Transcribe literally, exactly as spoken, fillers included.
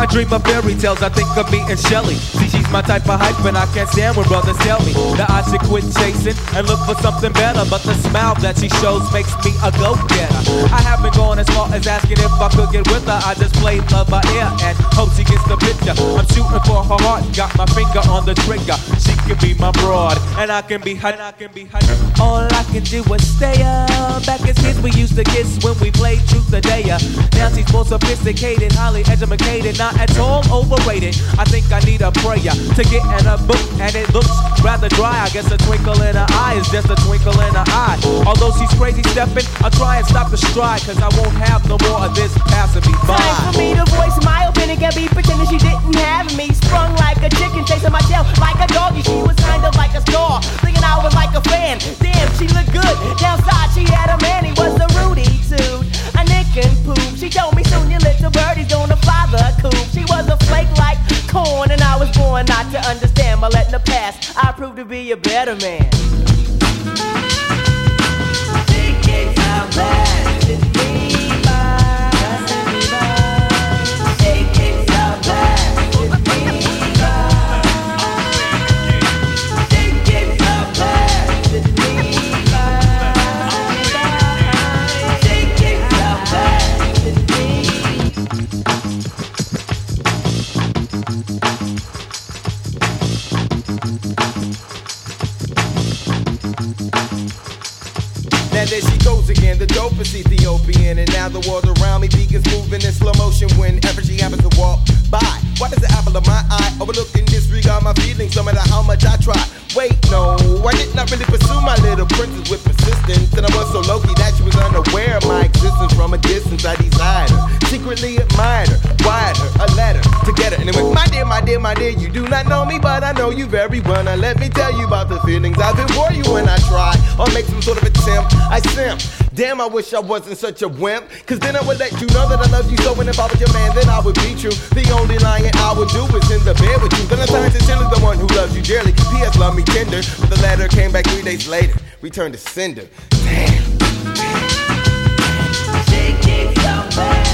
dream of fairy tales, I think of me and Shelly. See, she's my type of hype, and I can't stand when brothers tell me that I should quit chasing and look for something better. But the smile that she shows makes me a go-getter. I haven't gone as far as asking if I could get with her. I just play love by ear and hope she gets the picture. I'm shooting for her heart, got my finger on the trigger. She can be my broad, and I can be her, and I can be her. All I can do is stay up. Back as kids, we used to kiss when we played Truth or Dare. Now she's more sophisticated, highly educated, not at all overrated. I think I need a prayer to get in a book, and it looks rather dry. I guess a twinkle in her eye is just a twinkle in her eye. Although she's crazy stepping, I'll try and stop the stride, cause I won't have no more of this passing me by. Time for me to voice my opinion, can't be pretending she didn't have me. Sprung like a chicken, chasing my tail like a doggy. She was kind of like a star, thinking I was like a fan. Damn, she looked good. Downside, she had a man, he was a Rudy Toot, a nick and poop. She told me soon your little birdie's gonna fly the coop. She was a flake like corn, and I was born not to understand. But letting the past, I proved to be a better man. She kicks out back with me. Now there she goes again, the dopest Ethiopian. And now the world around me begins moving in slow motion whenever she happens to walk by. Why does the apple of my eye overlook and disregard my feelings no matter how much I try? Wait, no, I did not really pursue my little princess with persistence. And I was so low-key that she was unaware of my existence. From a distance I desired her, secretly admired her, wired her a letter to get her. And it went, my dear, my dear, my dear, you do not know me, but I know you very well. Now let me tell you about the feelings I've been for you when I try or make some sort of attempt. I simp. Damn, I wish I wasn't such a wimp, cause then I would let you know that I love you so. And if I was your man, then I would be true. The only lying I would do is in the bed with you. Then I turned sincerely the one who loves you dearly. P S love me tender, but the letter came back three days later, returned to sender. Damn. She keeps so bad.